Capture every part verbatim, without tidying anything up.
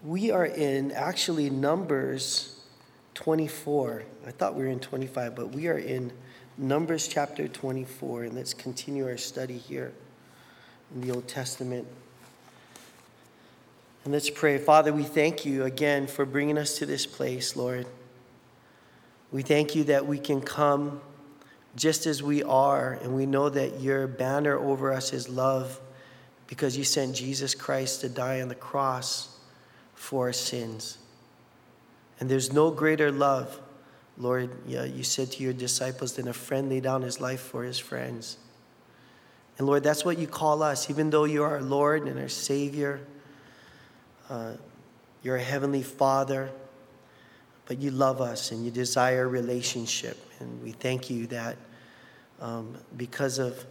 We are in actually Numbers twenty-four. I thought we were in twenty-five, but we are in Numbers chapter twenty-four, and let's continue our study here in the Old Testament. And let's pray. Father, we thank you again for bringing us to this place, Lord. We thank you that we can come just as we are, and we know that your banner over us is love because you sent Jesus Christ to die on the cross for our sins. And there's no greater love, Lord, yeah, you said to your disciples, than a friend lay down his life for his friends. And Lord, that's what you call us, even though you are our Lord and our Savior. Uh, you're a heavenly Father, but you love us and you desire a relationship. And we thank you that um, because of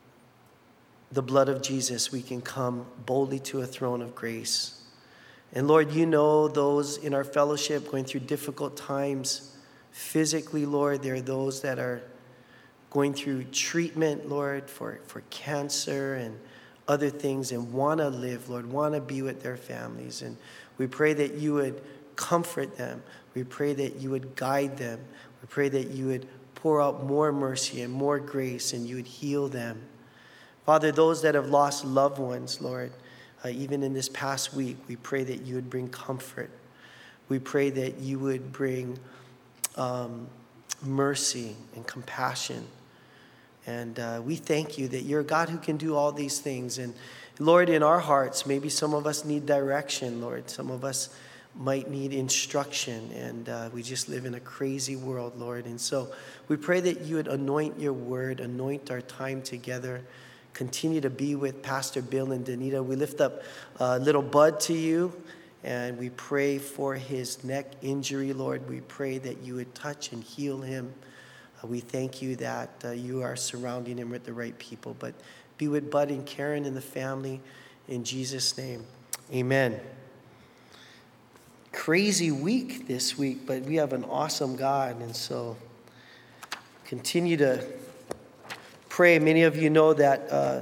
the blood of Jesus, we can come boldly to a throne of grace. And Lord, you know those in our fellowship going through difficult times physically, Lord. There are those that are going through treatment, Lord, for, for cancer and other things and want to live, Lord, want to be with their families. And we pray that you would comfort them. We pray that you would guide them. We pray that you would pour out more mercy and more grace and you would heal them. Father, those that have lost loved ones, Lord, Uh, even in this past week, we pray that you would bring comfort. We pray that you would bring um, mercy and compassion. And uh, we thank you that you're a God who can do all these things. And Lord, in our hearts, maybe some of us need direction, Lord. Some of us might need instruction. And uh, we just live in a crazy world, Lord. And so we pray that you would anoint your word, anoint our time together. Continue to be with Pastor Bill and Danita. We lift up uh, little Bud to you, and we pray for his neck injury, Lord. We pray that you would touch and heal him. Uh, we thank you that uh, you are surrounding him with the right people. But be with Bud and Karen and the family. In Jesus' name, amen. Crazy week this week, but we have an awesome God, and so continue to pray. Many of you know that uh,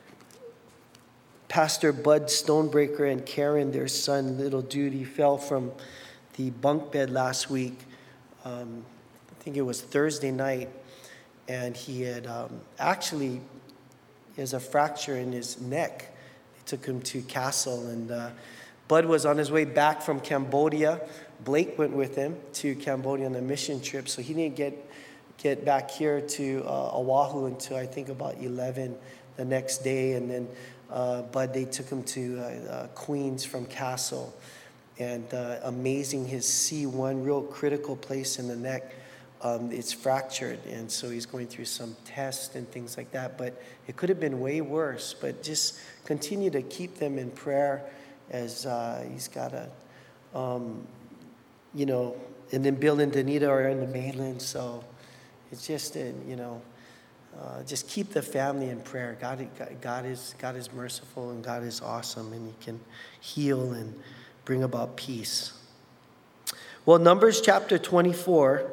Pastor Bud Stonebreaker and Karen, their son, little dude, he fell from the bunk bed last week. Um, I think it was Thursday night, and he had um, actually he has a fracture in his neck. They took him to Castle, and uh, Bud was on his way back from Cambodia. Blake went with him to Cambodia on a mission trip, so he didn't get get back here to uh, Oahu until I think about eleven the next day. And then uh, Bud, they took him to uh, uh, Queens from Castle. And uh, amazing, his C one, real critical place in the neck, um, it's fractured. And so he's going through some tests and things like that. But it could have been way worse. But just continue to keep them in prayer as uh, he's got a, um, you know, and then Bill and Danita are in the mainland, so it's just, a, you know, uh, just keep the family in prayer. God, God is God is merciful and God is awesome, and He can heal and bring about peace. Well, Numbers chapter twenty-four,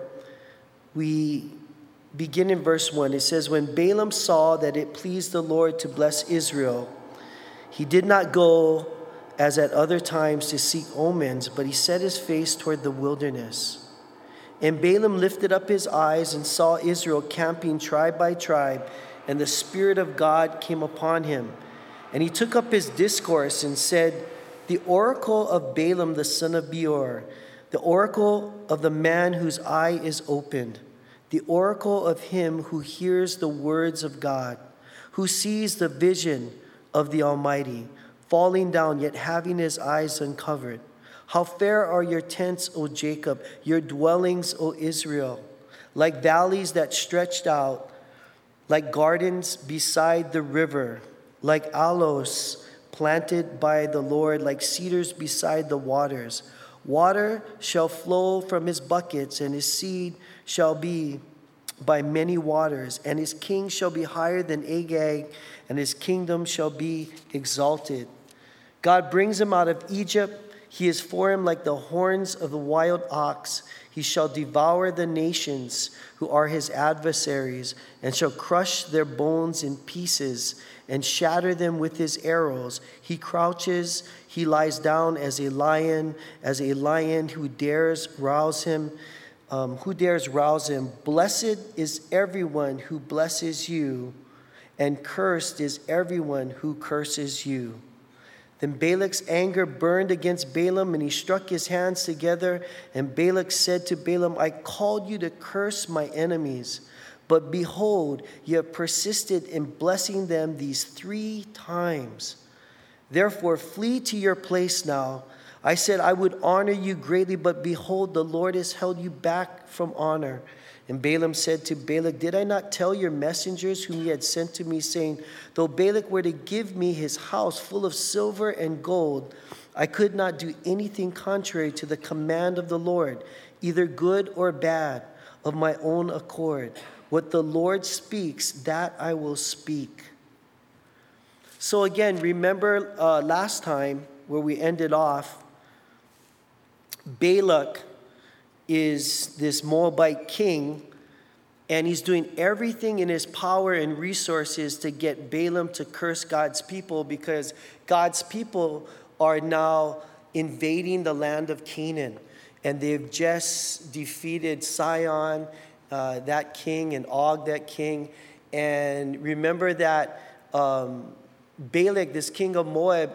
we begin in verse one. It says, "When Balaam saw that it pleased the Lord to bless Israel, he did not go as at other times to seek omens, but he set his face toward the wilderness. And Balaam lifted up his eyes and saw Israel camping tribe by tribe, and the Spirit of God came upon him. And he took up his discourse and said, 'The oracle of Balaam the son of Beor, the oracle of the man whose eye is opened, the oracle of him who hears the words of God, who sees the vision of the Almighty, falling down yet having his eyes uncovered. How fair are your tents, O Jacob, your dwellings, O Israel, like valleys that stretched out, like gardens beside the river, like aloes planted by the Lord, like cedars beside the waters. Water shall flow from his buckets, and his seed shall be by many waters, and his king shall be higher than Agag, and his kingdom shall be exalted.' God brings him out of Egypt. He is for him like the horns of the wild ox. He shall devour the nations who are his adversaries, and shall crush their bones in pieces, and shatter them with his arrows. He crouches, he lies down as a lion, as a lion who dares rouse him. Um, who dares rouse him? Blessed is everyone who blesses you, and cursed is everyone who curses you. Then Balak's anger burned against Balaam, and he struck his hands together. And Balak said to Balaam, I called you to curse my enemies, but behold, you have persisted in blessing them these three times. Therefore, flee to your place now. I said I would honor you greatly, but behold, the Lord has held you back from honor. And Balaam said to Balak, did I not tell your messengers whom you had sent to me, saying, though Balak were to give me his house full of silver and gold, I could not do anything contrary to the command of the Lord, either good or bad, of my own accord. What the Lord speaks, that I will speak. So again, remember uh, last time where we ended off, Balak is this Moabite king, and he's doing everything in his power and resources to get Balaam to curse God's people, because God's people are now invading the land of Canaan, and they've just defeated Sihon, uh, that king, and Og, that king. And remember that um, Balak, this king of Moab,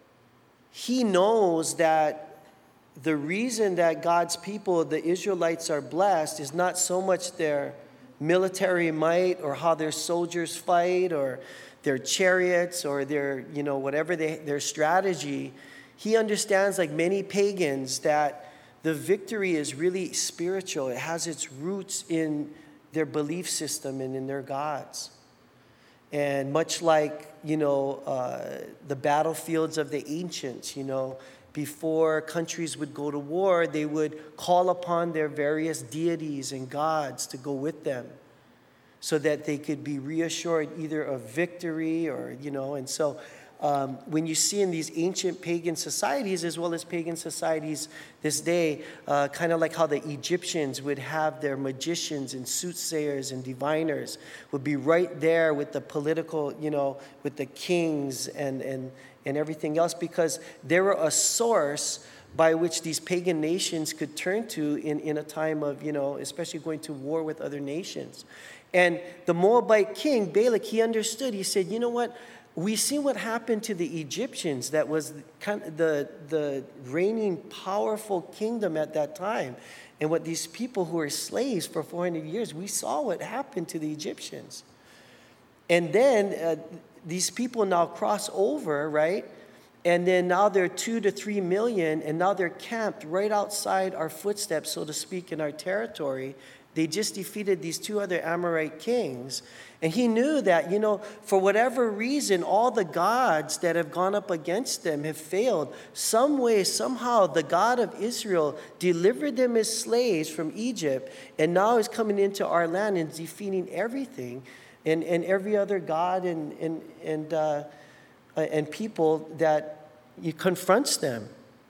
he knows that the reason that God's people, the Israelites, are blessed is not so much their military might or how their soldiers fight or their chariots or their, you know, whatever they, their strategy. He understands, like many pagans, that the victory is really spiritual. It has its roots in their belief system and in their gods. And much like, you know, uh, the battlefields of the ancients, you know, before countries would go to war, they would call upon their various deities and gods to go with them so that they could be reassured either of victory or, you know, and so um, when you see in these ancient pagan societies as well as pagan societies this day, uh, kind of like how the Egyptians would have their magicians and soothsayers and diviners would be right there with the political, you know, with the kings and, and, and everything else, because they were a source by which these pagan nations could turn to in, in a time of, you know, especially going to war with other nations. And the Moabite king, Balak, he understood. He said, you know what? We see what happened to the Egyptians. That was kind of the, the reigning powerful kingdom at that time. And what these people who were slaves for four hundred years, we saw what happened to the Egyptians. And then uh, these people now cross over, right? And then now they're two to three million, and now they're camped right outside our footsteps, so to speak, in our territory. They just defeated these two other Amorite kings. And he knew that, you know, for whatever reason, all the gods that have gone up against them have failed. Some way, somehow, the God of Israel delivered them as slaves from Egypt, and now is coming into our land and defeating everything and, and every other god and, and, and, uh, and people that he confronts them.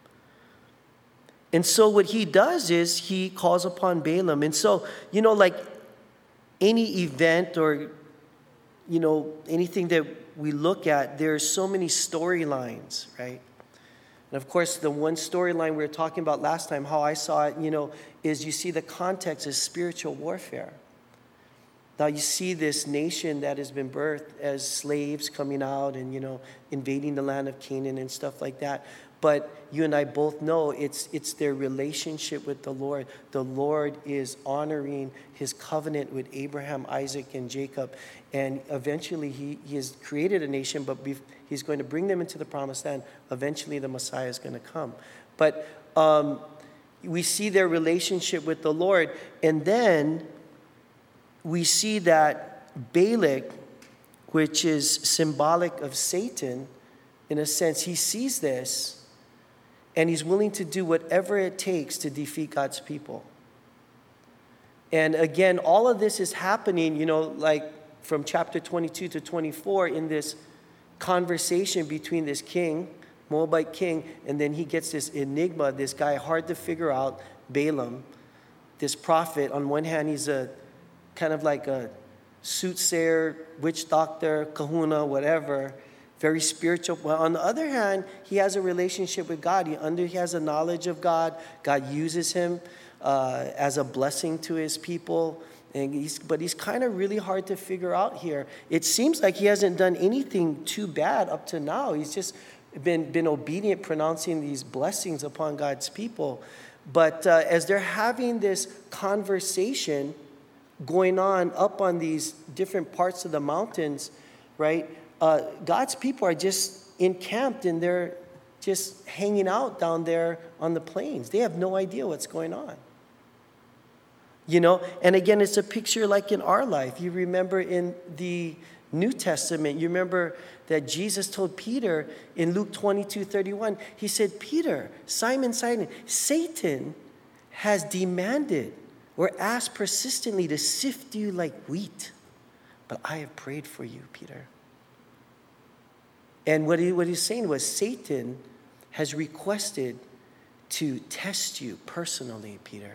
And so what he does is he calls upon Balaam. And so, you know, like any event or, you know, anything that we look at, there's so many storylines, right? And of course, the one storyline we were talking about last time, how I saw it, you know, is you see the context is spiritual warfare. Now you see this nation that has been birthed as slaves coming out and, you know, invading the land of Canaan and stuff like that. But you and I both know it's it's their relationship with the Lord. The Lord is honoring his covenant with Abraham, Isaac, and Jacob. And eventually he, he has created a nation, but he's going to bring them into the promised land. Eventually the Messiah is going to come. But um, we see their relationship with the Lord. And then we see that Balak, which is symbolic of Satan, in a sense, he sees this, and he's willing to do whatever it takes to defeat God's people. And again, all of this is happening, you know, like from chapter twenty-two to twenty-four in this conversation between this king, Moabite king, and then he gets this enigma, this guy hard to figure out, Balaam, this prophet. On one hand, he's a kind of like a soothsayer, witch doctor, kahuna, whatever, very spiritual. Well, on the other hand, he has a relationship with God. He, under, he has a knowledge of God. God uses him uh, as a blessing to his people. And he's, but he's kind of really hard to figure out here. It seems like he hasn't done anything too bad up to now. He's just been, been obedient, pronouncing these blessings upon God's people. But uh, as they're having this conversation going on up on these different parts of the mountains, right, uh, God's people are just encamped and they're just hanging out down there on the plains. They have no idea what's going on. You know, and again, it's a picture like in our life. You remember in the New Testament, you remember that Jesus told Peter in Luke twenty-two thirty-one, he said, Peter, Simon, Simon, Satan has demanded or asked persistently to sift you like wheat, but I have prayed for you, Peter. And what, he, what he's saying was Satan has requested to test you personally, Peter.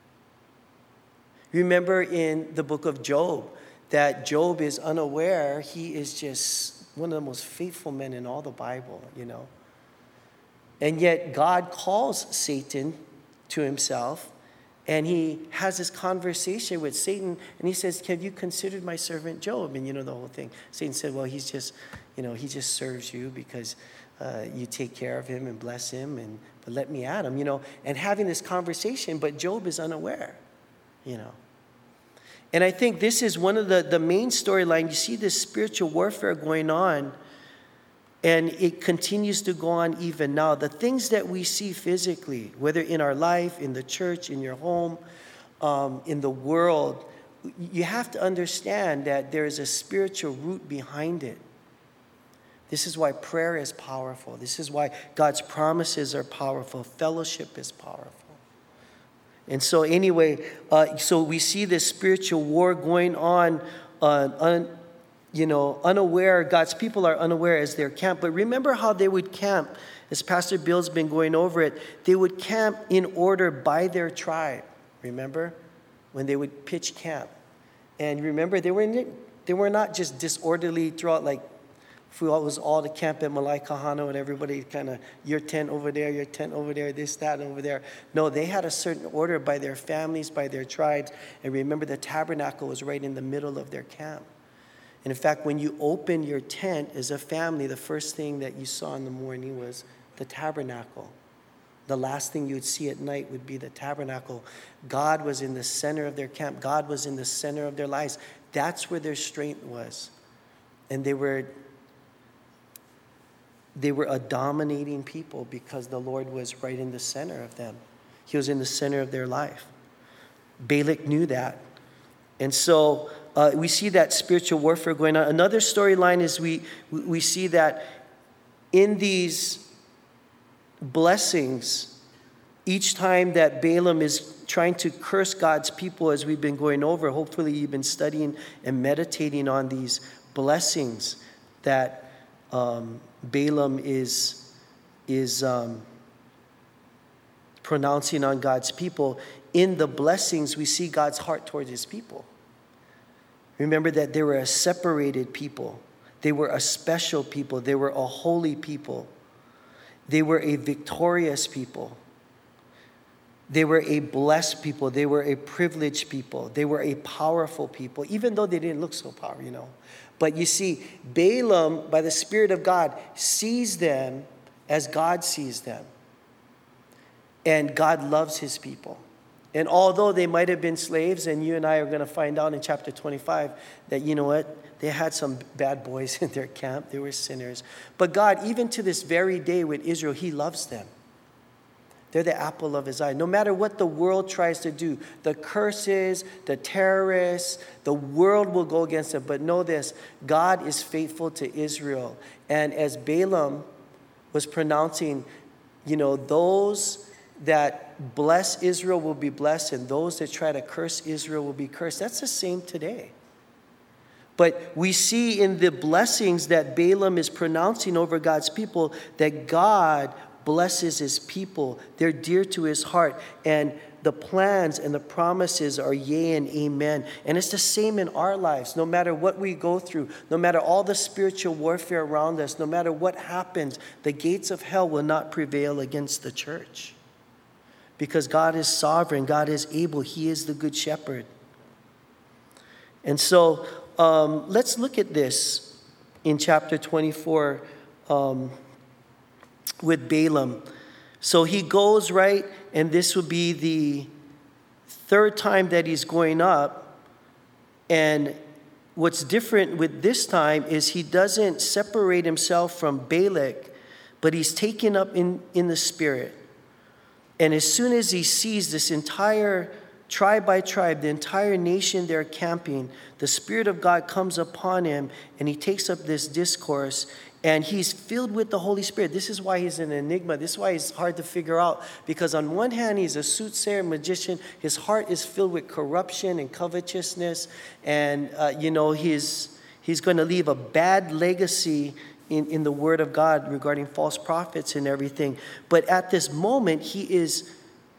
Remember in the book of Job that Job is unaware. He is just one of the most faithful men in all the Bible, you know. And yet God calls Satan to himself, and he has this conversation with Satan, and he says, have you considered my servant Job? And you know the whole thing. Satan said, well, he's just, you know, he just serves you because uh, you take care of him and bless him, and but let me at him, you know. And having this conversation, but Job is unaware, you know. And I think this is one of the, the main storylines. You see this spiritual warfare going on, and it continues to go on even now. The things that we see physically, whether in our life, in the church, in your home, um, in the world, you have to understand that there is a spiritual root behind it. This is why prayer is powerful. This is why God's promises are powerful. Fellowship is powerful. And so anyway, uh, so we see this spiritual war going on, uh, un, you know, unaware. God's people are unaware as they're camped. But remember how they would camp, as Pastor Bill's been going over it. They would camp in order by their tribe. Remember? When they would pitch camp. And remember, they were, they were not just disorderly throughout, like, if we all was all to camp at Malai Kahana and everybody kind of, your tent over there, your tent over there, this, that, over there. No, they had a certain order by their families, by their tribes. And remember, the tabernacle was right in the middle of their camp. And in fact, when you open your tent as a family, the first thing that you saw in the morning was the tabernacle. The last thing you would see at night would be the tabernacle. God was in the center of their camp. God was in the center of their lives. That's where their strength was. And they were... They were a dominating people because the Lord was right in the center of them. He was in the center of their life. Balak knew that. And so uh, we see that spiritual warfare going on. Another storyline is we, we see that in these blessings, each time that Balaam is trying to curse God's people, as we've been going over, hopefully you've been studying and meditating on these blessings that um, Balaam is, is um, pronouncing on God's people. In the blessings, we see God's heart towards his people. Remember that they were a separated people. They were a special people. They were a holy people. They were a victorious people. They were a blessed people. They were a privileged people. They were a powerful people, even though they didn't look so powerful, you know. But you see, Balaam, by the Spirit of God, sees them as God sees them. And God loves his people. And although they might have been slaves, and you and I are going to find out in chapter twenty-five that, you know what, they had some bad boys in their camp. They were sinners. But God, even to this very day with Israel, he loves them. They're the apple of his eye. No matter what the world tries to do, the curses, the terrorists, the world will go against them. But know this, God is faithful to Israel. And as Balaam was pronouncing, you know, those that bless Israel will be blessed, and those that try to curse Israel will be cursed. That's the same today. But we see in the blessings that Balaam is pronouncing over God's people that God blesses his people. They're dear to his heart. And the plans and the promises are yea and amen. And it's the same in our lives. No matter what we go through, no matter all the spiritual warfare around us, no matter what happens, the gates of hell will not prevail against the church. Because God is sovereign. God is able. He is the good shepherd. And so um, let's look at this in chapter twenty-four um, with Balaam. So he goes, right, and this would be the third time that he's going up. And what's different with this time is he doesn't separate himself from Balak, but he's taken up in, in the spirit. And as soon as he sees this entire tribe by tribe, the entire nation there camping, the Spirit of God comes upon him, and he takes up this discourse, and he's filled with the Holy Spirit. This is why he's an enigma. This is why he's hard to figure out, because on one hand, he's a soothsayer, magician. His heart is filled with corruption and covetousness, and, uh, you know, he's, he's going to leave a bad legacy in, in the Word of God regarding false prophets and everything. But at this moment, he is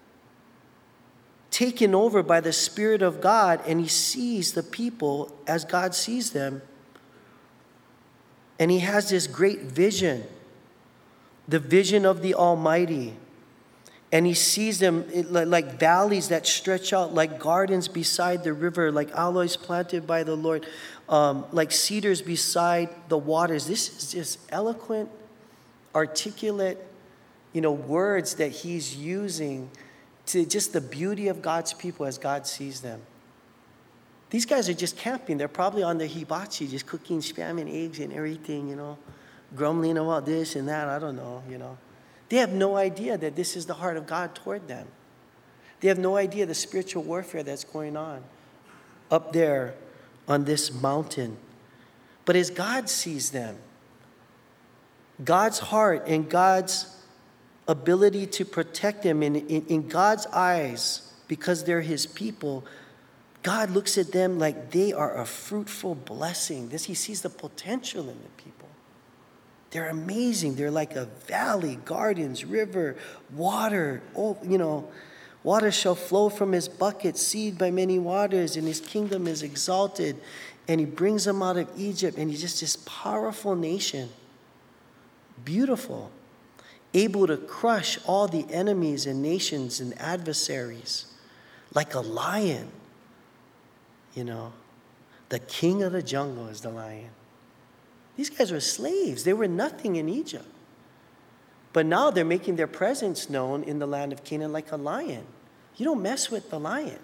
taken over by the Spirit of God, and he sees the people as God sees them. And he has this great vision, the vision of the Almighty. And he sees them like valleys that stretch out, like gardens beside the river, like aloes planted by the Lord, um, like cedars beside the waters. This is just eloquent, articulate, you know, words that he's using to just the beauty of God's people as God sees them. These guys are just camping. They're probably on their hibachi, just cooking spam and eggs and everything, you know, grumbling about this and that. I don't know, you know. They have no idea that this is the heart of God toward them. They have no idea the spiritual warfare that's going on up there on this mountain. But as God sees them, God's heart and God's ability to protect them in, in, in God's eyes, because they're his people, God looks at them like they are a fruitful blessing. This, he sees the potential in the people. They're amazing. They're like a valley, gardens, river, water. Oh, you know, water shall flow from his bucket, seed by many waters, and his kingdom is exalted. And he brings them out of Egypt, and he's just this powerful nation. Beautiful. Able to crush all the enemies and nations and adversaries like a lion. You know, the king of the jungle is the lion. These guys were slaves. They were nothing in Egypt. But now they're making their presence known in the land of Canaan like a lion. You don't mess with the lion.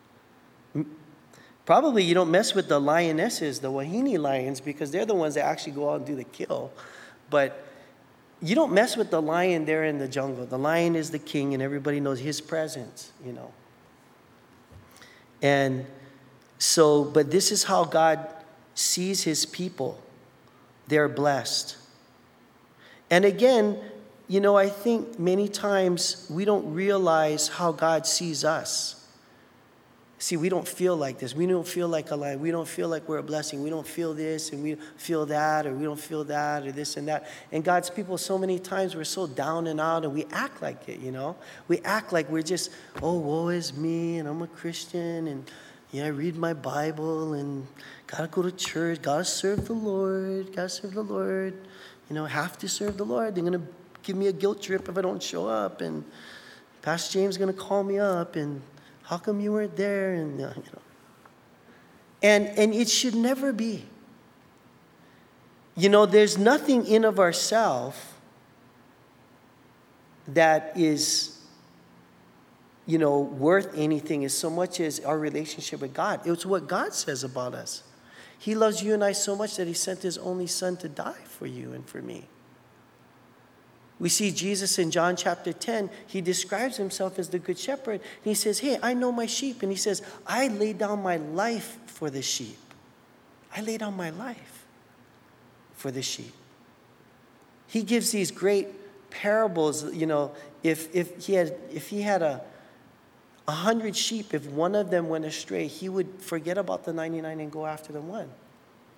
Probably you don't mess with the lionesses, the Wahine lions, because they're the ones that actually go out and do the kill. But you don't mess with the lion there in the jungle. The lion is the king, and everybody knows his presence, you know. And so, but this is how God sees his people. They're blessed. And again, you know, I think many times we don't realize how God sees us. See, we don't feel like this. We don't feel like a lion. We don't feel like we're a blessing. We don't feel this and we feel that, or we don't feel that, or this and that. And God's people, so many times we're so down and out, and we act like it, you know. We act like we're just, oh, woe is me, and I'm a Christian, and yeah, I read my Bible, and gotta go to church, gotta serve the Lord, gotta serve the Lord. You know, have to serve the Lord. They're gonna give me a guilt trip if I don't show up, and Pastor James is gonna call me up, and how come you weren't there? And uh, you know, and and it should never be. You know, there's nothing in of ourselves that is, you know, worth anything as so much as our relationship with God. It's what God says about us. He loves you and I so much that he sent his only son to die for you and for me. We see Jesus in John chapter ten. He describes himself as the good shepherd. And he says, hey, I know my sheep. And he says, I lay down my life for the sheep. I lay down my life for the sheep. He gives these great parables. You know, if if he had if he had a a hundred sheep, if one of them went astray, he would forget about the ninety-nine and go after the one.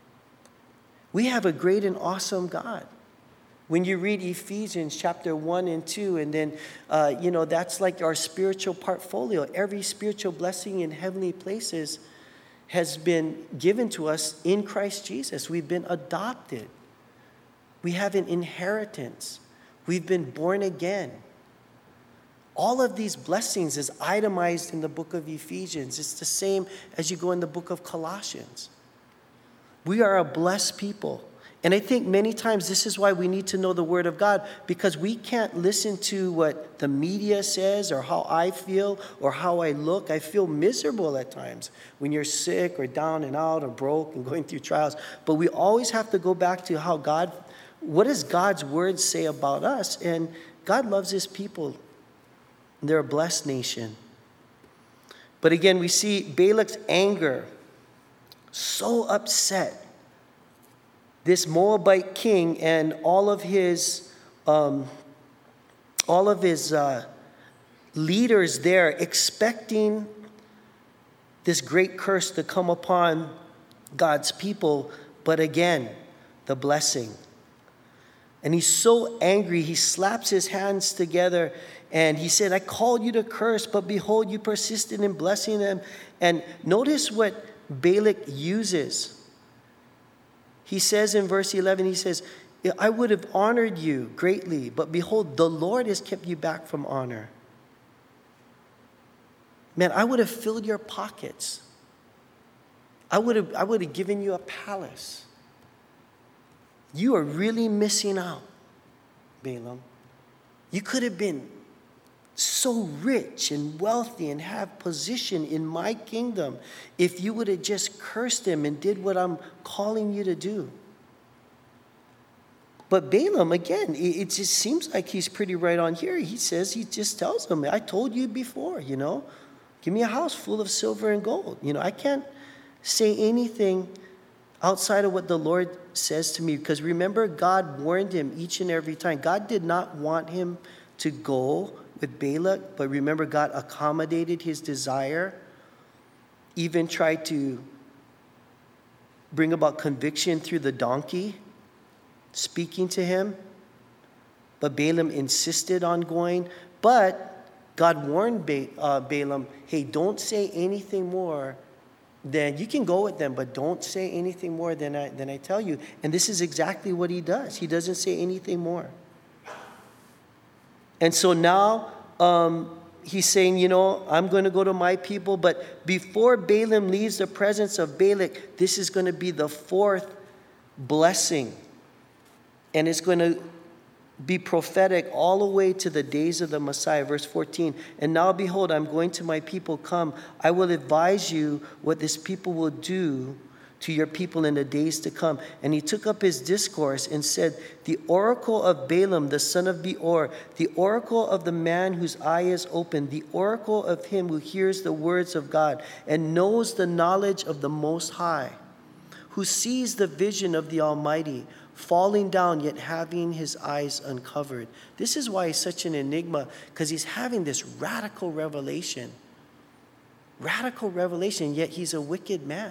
We have a great and awesome God. When you read Ephesians chapter one and two, and then, uh, you know, that's like our spiritual portfolio. Every spiritual blessing in heavenly places has been given to us in Christ Jesus. We've been adopted. We have an inheritance. We've been born again. All of these blessings is itemized in the book of Ephesians. It's the same as you go in the book of Colossians. We are a blessed people. And I think many times this is why we need to know the Word of God, because we can't listen to what the media says or how I feel or how I look. I feel miserable at times when you're sick or down and out or broke and going through trials. But we always have to go back to how God, what does God's Word say about us? And God loves His people. They're a blessed nation. But again, we see Balak's anger, so upset. This Moabite king and all of his, um, all of his uh, leaders there, expecting this great curse to come upon God's people, but again, the blessing. And he's so angry, he slaps his hands together and he said, I called you to curse, but behold, you persisted in blessing them. And notice what Balak uses. He says in verse eleven, he says, I would have honored you greatly, but behold, the Lord has kept you back from honor. Man, I would have filled your pockets. I would have, I would have given you a palace. You are really missing out, Balaam. You could have been so rich and wealthy and have position in my kingdom if you would have just cursed him and did what I'm calling you to do. But Balaam, again, it just seems like he's pretty right on here. He says, he just tells them, I told you before, you know, give me a house full of silver and gold. You know, I can't say anything outside of what the Lord says to me, because remember, God warned him each and every time. God did not want him to go with Balak, but remember, God accommodated his desire, even tried to bring about conviction through the donkey speaking to him. But Balaam insisted on going. But God warned ba- uh, Balaam, hey, don't say anything more than, you can go with them, but don't say anything more than I, than I tell you. And this is exactly what he does. He doesn't say anything more. And so now um, he's saying, you know, I'm going to go to my people. But before Balaam leaves the presence of Balak, this is going to be the fourth blessing. And it's going to be prophetic all the way to the days of the Messiah. Verse fourteen, and now behold, I'm going to my people, come. I will advise you what this people will do to your people in the days to come. And he took up his discourse and said, the oracle of Balaam, the son of Beor, the oracle of the man whose eye is open, the oracle of him who hears the words of God and knows the knowledge of the Most High, who sees the vision of the Almighty, falling down yet having his eyes uncovered. This is why he's such an enigma, because he's having this radical revelation. Radical revelation, yet he's a wicked man.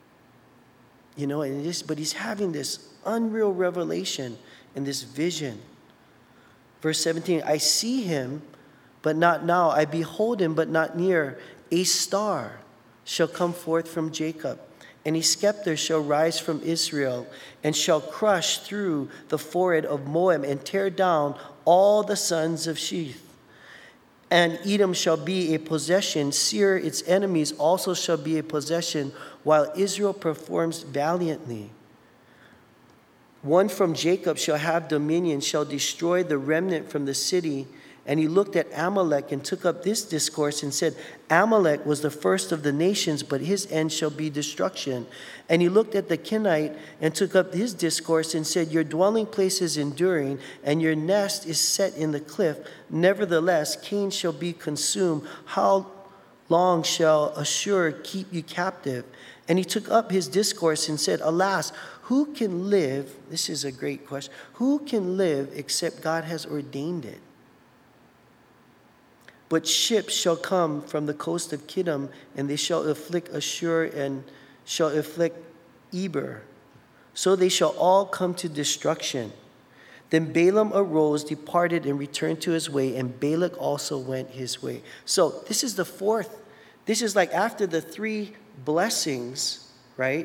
You know, and just, but he's having this unreal revelation and this vision. Verse seventeen, I see him, but not now. I behold him, but not near. A star shall come forth from Jacob, and a scepter shall rise from Israel, and shall crush through the forehead of Moab, and tear down all the sons of Sheth. And Edom shall be a possession. Seir, its enemies, also shall be a possession, while Israel performs valiantly. One from Jacob shall have dominion, shall destroy the remnant from the city. And he looked at Amalek and took up this discourse and said, Amalek was the first of the nations, but his end shall be destruction. And he looked at the Kenite and took up his discourse and said, your dwelling place is enduring, and your nest is set in the cliff. Nevertheless, Cain shall be consumed. How long shall Ashur keep you captive? And he took up his discourse and said, alas, who can live? This is a great question. Who can live except God has ordained it? But ships shall come from the coast of Kittim, and they shall afflict Ashur and shall afflict Eber. so they shall all come to destruction. Then Balaam arose, departed, and returned to his way, and Balak also went his way. So this is the fourth. This is like after the three blessings, right?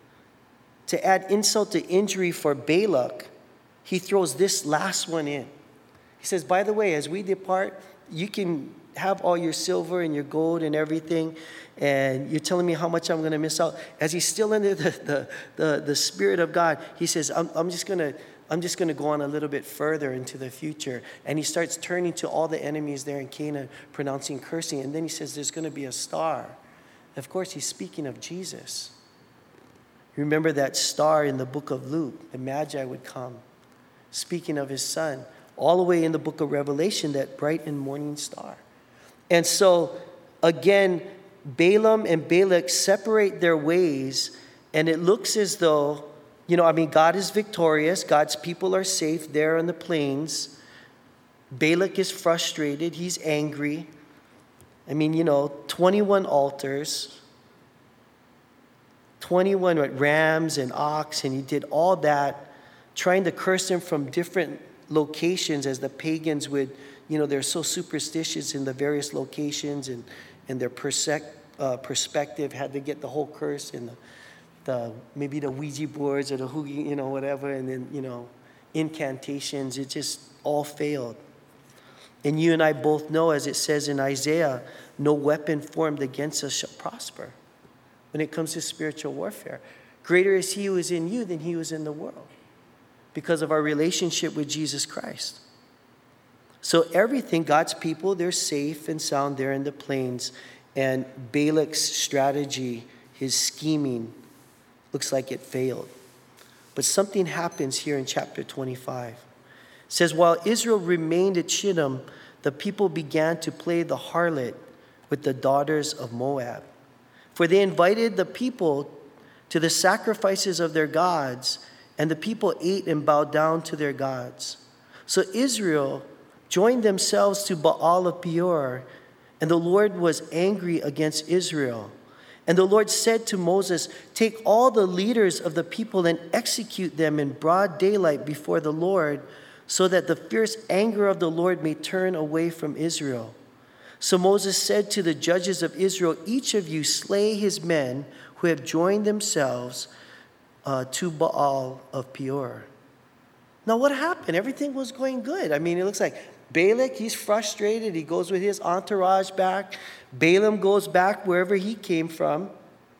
To add insult to injury for Balak, he throws this last one in. He says, by the way, as we depart, you can have all your silver and your gold and everything, and you're telling me how much I'm going to miss out. As he's still under the, the, the, the Spirit of God, he says, I'm, I'm just going to I'm just going to go on a little bit further into the future. And he starts turning to all the enemies there in Canaan, pronouncing cursing. And then he says, there's going to be a star. Of course, he's speaking of Jesus. Remember that star in the book of Luke, the Magi would come, speaking of his son, all the way in the book of Revelation, that bright and morning star. And so, again, Balaam and Balak separate their ways, and it looks as though, you know, I mean, God is victorious. God's people are safe there on the plains. Balak is frustrated. He's angry. I mean, you know, twenty-one altars, twenty-one what, rams and ox, and he did all that, trying to curse them from different locations, as the pagans would, you know, they're so superstitious in the various locations, and, and their persec, uh, perspective had to get the whole curse in the The, maybe the Ouija boards or the hoogie, you know, whatever, and then, you know, incantations. It just all failed. And you and I both know, as it says in Isaiah, no weapon formed against us shall prosper when it comes to spiritual warfare. Greater is he who is in you than he who is in the world, because of our relationship with Jesus Christ. So everything, God's people, they're safe and sound there in the plains. And Balak's strategy, his scheming, looks like it failed. But something happens here in chapter twenty-five. It says, while Israel remained at Shittim, the people began to play the harlot with the daughters of Moab. For they invited the people to the sacrifices of their gods, and the people ate and bowed down to their gods. So Israel joined themselves to Baal of Peor, and the Lord was angry against Israel. And the Lord said to Moses, take all the leaders of the people and execute them in broad daylight before the Lord, so that the fierce anger of the Lord may turn away from Israel. So Moses said to the judges of Israel, each of you slay his men who have joined themselves uh, to Baal of Peor. Now what happened? Everything was going good. I mean, it looks like Balak, he's frustrated. He goes with his entourage back. Balaam goes back wherever he came from.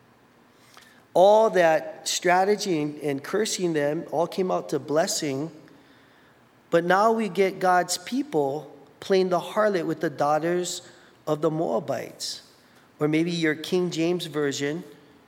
All that strategy and, and cursing them all came out to blessing. But now we get God's people playing the harlot with the daughters of the Moabites. Or maybe your King James Version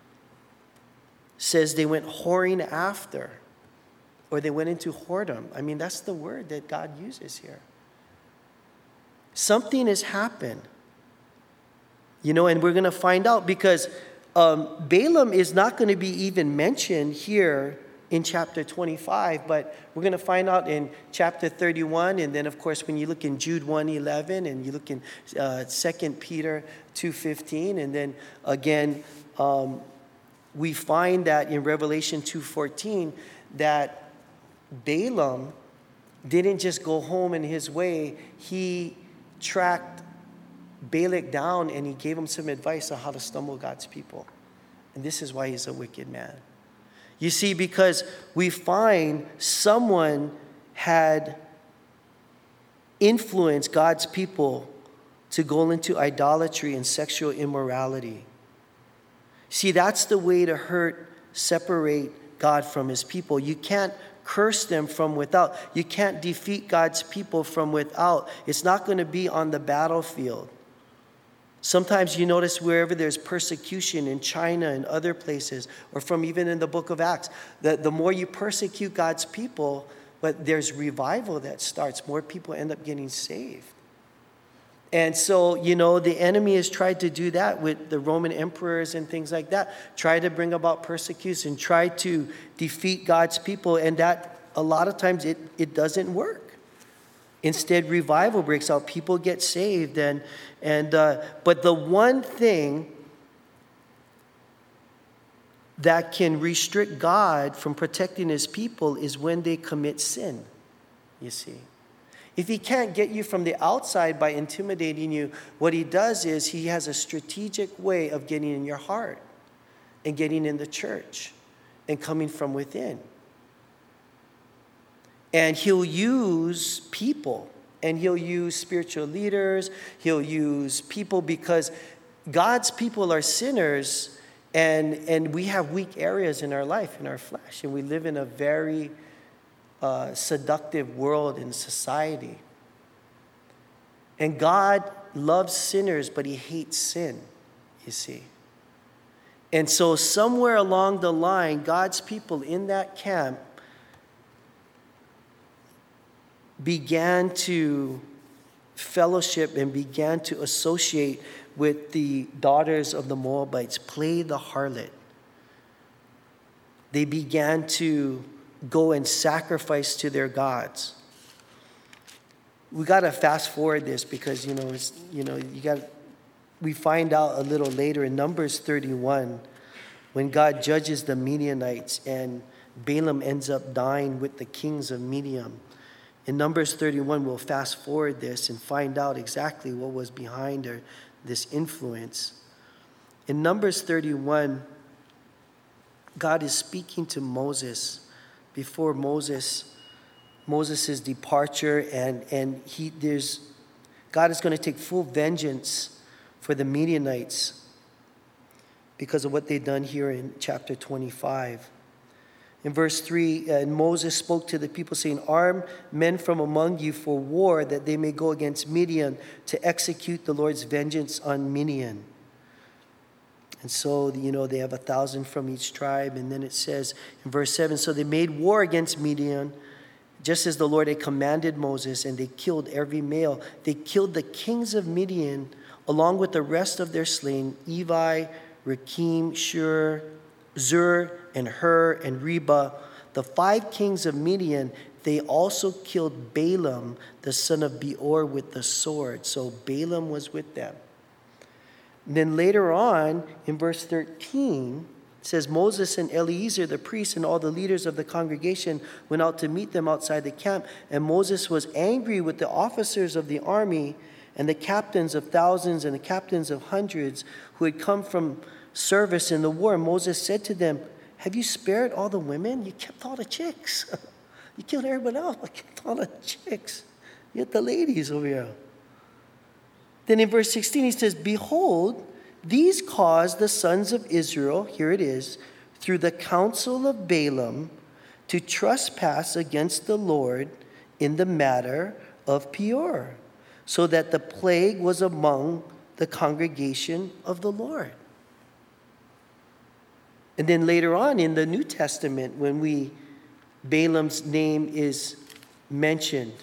says they went whoring after. Or they went into whoredom. I mean, that's the word that God uses here. Something has happened. You know, and we're going to find out, because um, Balaam is not going to be even mentioned here in chapter twenty-five, but we're going to find out in chapter thirty-one, and then, of course, when you look in Jude one eleven, and you look in uh, Second Peter two fifteen, and then again, um, we find that in Revelation two fourteen, that Balaam didn't just go home in his way. He tracked Balak down, and he gave him some advice on how to stumble God's people. And this is why he's a wicked man. You see, because we find someone had influenced God's people to go into idolatry and sexual immorality. See, that's the way to hurt, separate God from his people. You can't curse them from without. You can't defeat God's people from without. It's not going to be on the battlefield. Sometimes you notice wherever there's persecution in China and other places, or from even in the book of Acts, that the more you persecute God's people, but there's revival that starts. More people end up getting saved. And so, you know, the enemy has tried to do that with the Roman emperors and things like that. Try to bring about persecution, try to defeat God's people, and that a lot of times it, it doesn't work. Instead, revival breaks out. People get saved. And, and uh, but the one thing that can restrict God from protecting his people is when they commit sin, you see. If he can't get you from the outside by intimidating you, what he does is he has a strategic way of getting in your heart and getting in the church and coming from within. And he'll use people, and he'll use spiritual leaders, he'll use people, because God's people are sinners, and, and we have weak areas in our life, in our flesh, and we live in a very uh, seductive world and society. And God loves sinners, but he hates sin, you see. And so somewhere along the line, God's people in that camp began to fellowship and began to associate with the daughters of the Moabites, play the harlot. They began to go and sacrifice to their gods. We got to fast forward this because, you know, it's, you know, you got. We find out a little later in Numbers thirty-one when God judges the Midianites and Balaam ends up dying with the kings of Midian. In Numbers thirty-one, we'll fast forward this and find out exactly what was behind her, this influence. In Numbers thirty-one, God is speaking to Moses before Moses, Moses' departure, and, and he there's God is going to take full vengeance for the Midianites because of what they've done here in chapter twenty-five. In verse three, uh, and Moses spoke to the people, saying, "Arm men from among you for war, that they may go against Midian to execute the Lord's vengeance on Midian." And so, you know, they have a thousand from each tribe. And then it says in verse seven, so they made war against Midian, just as the Lord had commanded Moses, and they killed every male. They killed the kings of Midian, along with the rest of their slain, Evi, Rekem, Shur, Zur, and Hur, and Reba, the five kings of Midian. They also killed Balaam, the son of Beor, with the sword. So Balaam was with them. And then later on, in verse thirteen, it says, Moses and Eleazar, the priest, and all the leaders of the congregation went out to meet them outside the camp. And Moses was angry with the officers of the army and the captains of thousands and the captains of hundreds who had come from service in the war. And Moses said to them, "Have you spared all the women? You kept all the chicks. You killed everybody else, but kept all the chicks. You had the ladies over here." Then in verse sixteen, he says, "Behold, these caused the sons of Israel," here it is, "through the counsel of Balaam to trespass against the Lord in the matter of Peor, so that the plague was among the congregation of the Lord." And then later on in the New Testament, when we Balaam's name is mentioned,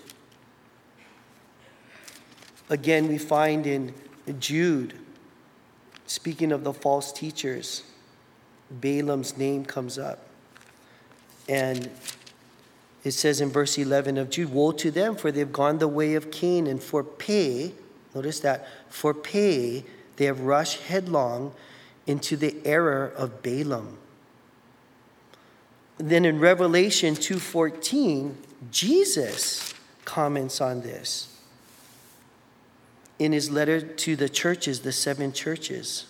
again we find in Jude, speaking of the false teachers, Balaam's name comes up. And it says in verse eleven of Jude, "Woe to them, for they've gone the way of Cain, and for pay," notice that, "for pay they have rushed headlong into the error of Balaam." And then in Revelation two fourteen, Jesus comments on this in his letter to the churches, the seven churches.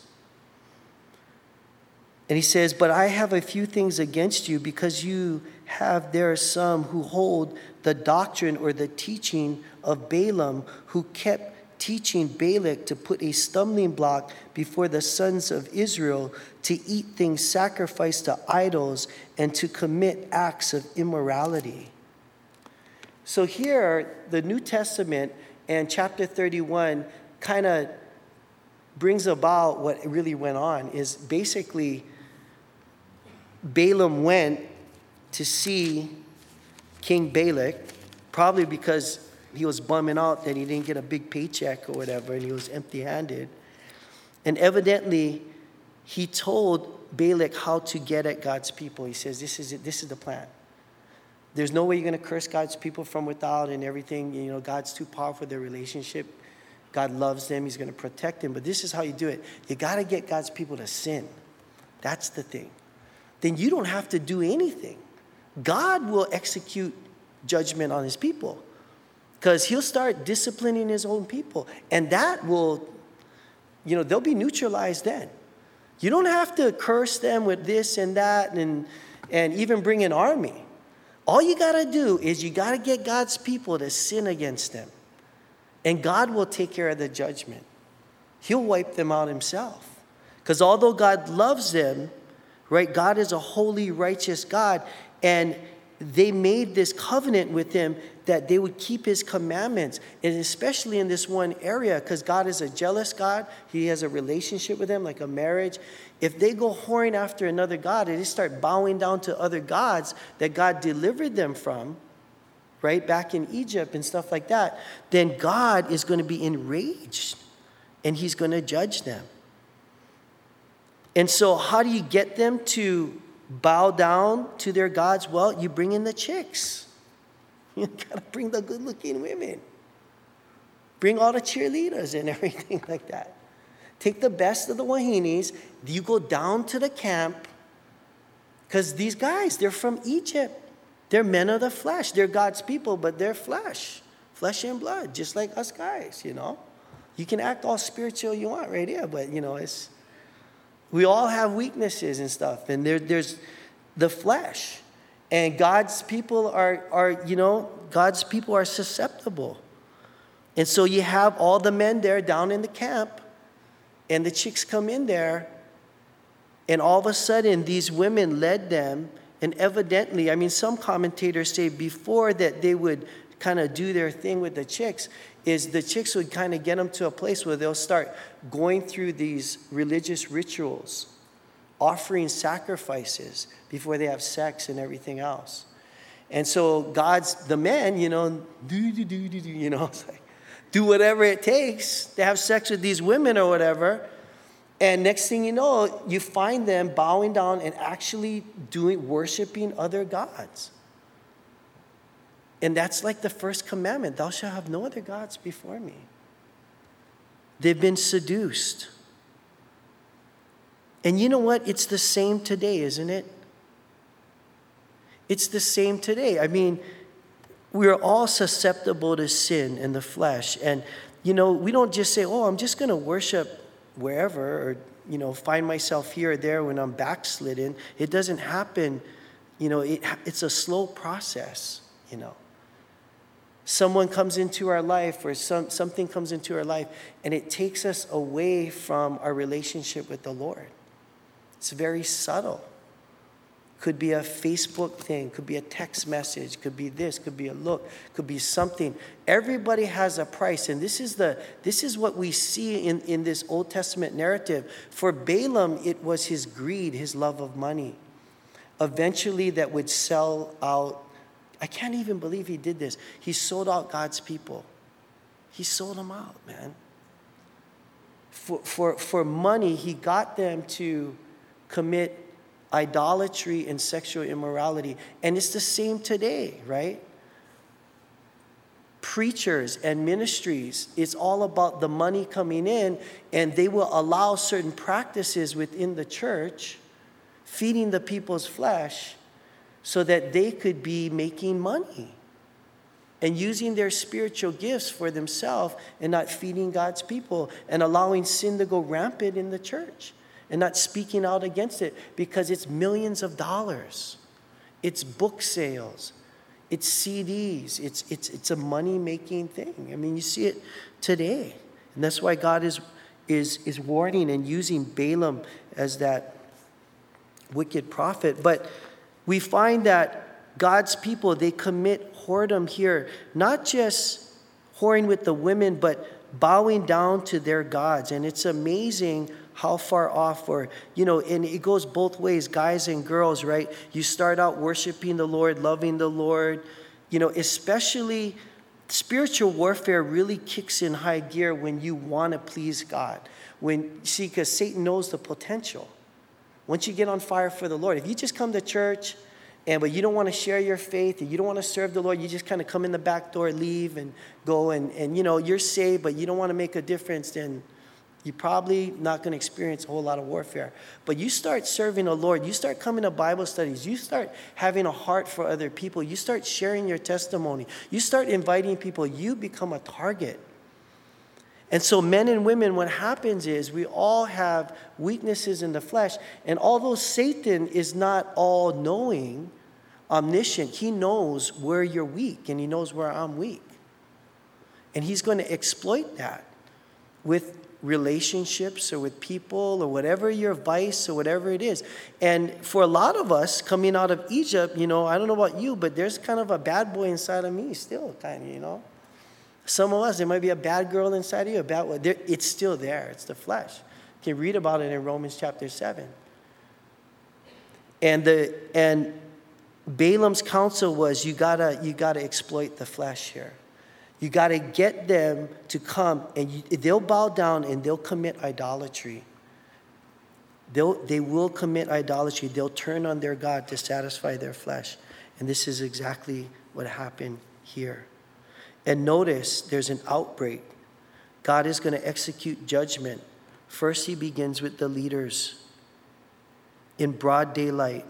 And he says, "But I have a few things against you, because you have there are some who hold the doctrine or the teaching of Balaam, who kept teaching Balak to put a stumbling block before the sons of Israel, to eat things sacrificed to idols and to commit acts of immorality." So here, the New Testament and chapter thirty-one kind of brings about what really went on. Is basically Balaam went to see King Balak, probably because he was bumming out that he didn't get a big paycheck or whatever, and he was empty-handed. And evidently, he told Balak how to get at God's people. He says, this is it, this is the plan. There's no way you're going to curse God's people from without and everything. You know, God's too powerful, their relationship. God loves them. He's going to protect them. But this is how you do it. You got to get God's people to sin. That's the thing. then you don't have to do anything. God will execute judgment on his people because he'll start disciplining his own people. And that will, you know, they'll be neutralized then. You don't have to curse them with this and that and, and even bring an army. All you got to do is you got to get God's people to sin against them. And God will take care of the judgment. He'll wipe them out himself. Because although God loves them, right, God is a holy, righteous God. And they made this covenant with him that they would keep his commandments. And especially in this one area, because God is a jealous God. He has a relationship with them, like a marriage. If they go whoring after another God and they start bowing down to other gods that God delivered them from, right, back in Egypt and stuff like that, then God is going to be enraged and he's going to judge them. And so how do you get them to bow down to their gods? Well, you bring in the chicks. You got to bring the good-looking women. Bring all the cheerleaders and everything like that. Take the best of the Wahinis. You go down to the camp because these guys, they're from Egypt. They're men of the flesh. They're God's people, but they're flesh. Flesh and blood, just like us guys, you know. You can act all spiritual you want right here, but, you know, it's... We all have weaknesses and stuff, and there, there's the flesh. And God's people are, are, you know, God's people are susceptible. And so you have all the men there down in the camp, and the chicks come in there, and all of a sudden these women led them, and evidently, I mean, some commentators say before that they would kind of do their thing with the chicks, is the chicks would kind of get them to a place where they'll start going through these religious rituals, offering sacrifices before they have sex and everything else. And so God's, the men, you know, do, do, do, do, do, you know, it's like, do whatever it takes to have sex with these women or whatever. And next thing you know, you find them bowing down and actually doing, worshiping other gods. And that's like the first commandment. Thou shalt have no other gods before me. They've been seduced. And you know what? It's the same today, isn't it? It's the same today. I mean, we're all susceptible to sin in the flesh. And, you know, we don't just say, oh, I'm just going to worship wherever or, you know, find myself here or there when I'm backslidden. It doesn't happen. You know, it, it's a slow process, you know. Someone comes into our life or some, something comes into our life and it takes us away from our relationship with the Lord. It's very subtle. Could be a Facebook thing, could be a text message, could be this, could be a look, could be something. Everybody has a price, and this is the this is what we see in, in this Old Testament narrative. For Balaam, it was his greed, his love of money. Eventually that would sell out. I can't even believe he did this. He sold out God's people. He sold them out, man. For, for, for money, he got them to commit idolatry and sexual immorality. And it's the same today, right? Preachers and ministries, it's all about the money coming in, and they will allow certain practices within the church, feeding the people's flesh, so that they could be making money and using their spiritual gifts for themselves and not feeding God's people and allowing sin to go rampant in the church and not speaking out against it because it's millions of dollars. It's book sales. It's C Ds. It's, it's, it's a money-making thing. I mean, you see it today. And that's why God is, is, is warning and using Balaam as that wicked prophet. But we find that God's people, they commit whoredom here, not just whoring with the women, but bowing down to their gods. And it's amazing how far off, or, you know, and it goes both ways, guys and girls, right? You start out worshiping the Lord, loving the Lord, you know, especially spiritual warfare really kicks in high gear when you want to please God. When, see, because Satan knows the potential. Once you get on fire for the Lord, if you just come to church, and but you don't want to share your faith, and you don't want to serve the Lord, you just kind of come in the back door, leave, and go, and, and you know, you're saved, but you don't want to make a difference, then You're probably not going to experience a whole lot of warfare. But you start serving the Lord. You start coming to Bible studies. You start having a heart for other people. You start sharing your testimony. You start inviting people. You become a target. And so men and women, what happens is we all have weaknesses in the flesh. And although Satan is not all-knowing, omniscient, he knows where you're weak and he knows where I'm weak. And he's going to exploit that with relationships or with people or whatever your vice or whatever it is. And for a lot of us coming out of Egypt, you know, I don't know about you, but there's kind of a bad boy inside of me still, kind of, you know. Some of us, there might be a bad girl inside of you, a bad one. It's still there. It's the flesh. You can read about it in Romans chapter seven. And the and Balaam's counsel was you gotta you gotta exploit the flesh here. You gotta get them to come and you, they'll bow down and they'll commit idolatry. They'll they will commit idolatry. They'll turn on their God to satisfy their flesh. And this is exactly what happened here. And notice there's an outbreak. God is going to execute judgment. First, he begins with the leaders in broad daylight.